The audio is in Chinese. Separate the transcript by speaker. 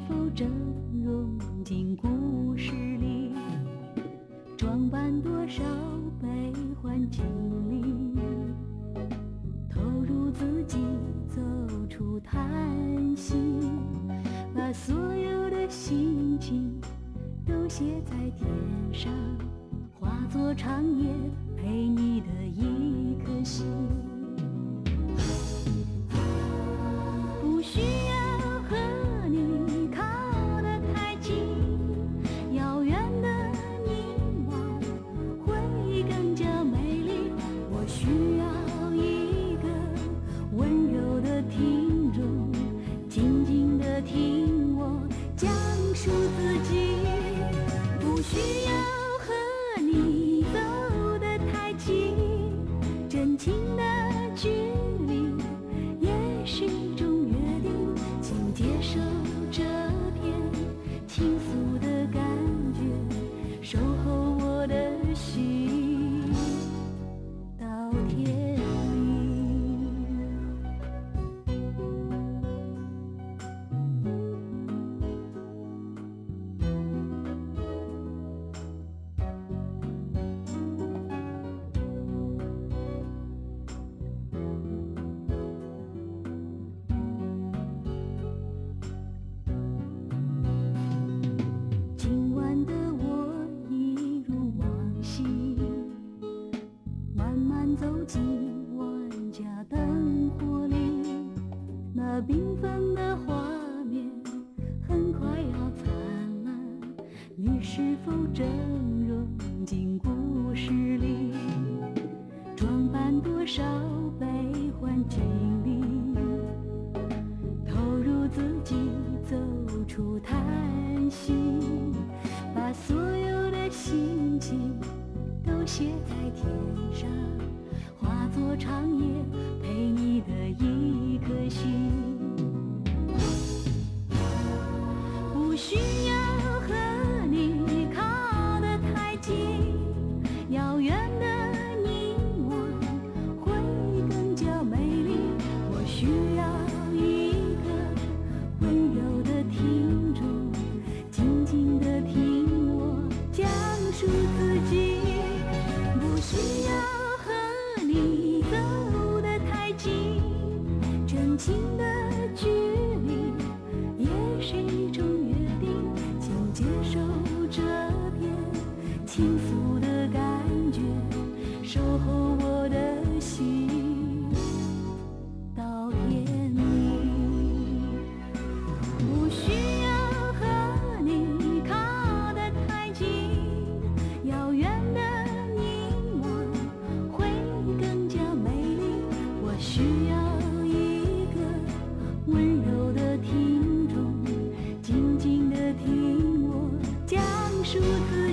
Speaker 1: 否整容进故事里？装扮多少悲欢经历，投入自己走出叹息，把所有的心情都写在天上，化作长夜陪你的一颗心。不需要和你靠得太近，遥远的凝望会更加美丽。我需要一个温柔的听众，静静地听我讲述自己。不需要和你走得太近，真情的距离也是一种约定，请接受这片倾诉的感觉，守候我的心到天明。今晚的我一如往昔，慢慢走进万家灯火里，那缤纷的画面很快要灿烂。你是否整容进故事里？装扮多少悲欢经历，投入自己走出叹息，把所有的心情都写在天上，化作长夜陪你的一颗心。不需要和你靠得太近，遥远的凝望会更加美丽。我需要一个温柔的听众，静静地听我讲述自己。不需要和你走得太近，真情的距离也是一种约定，请接受这片倾诉的感觉，守候我的心到天明。不需要和你靠得太近，遥远的凝望会更加美丽。我需要一个温柔的听众，静静地听我讲述自己。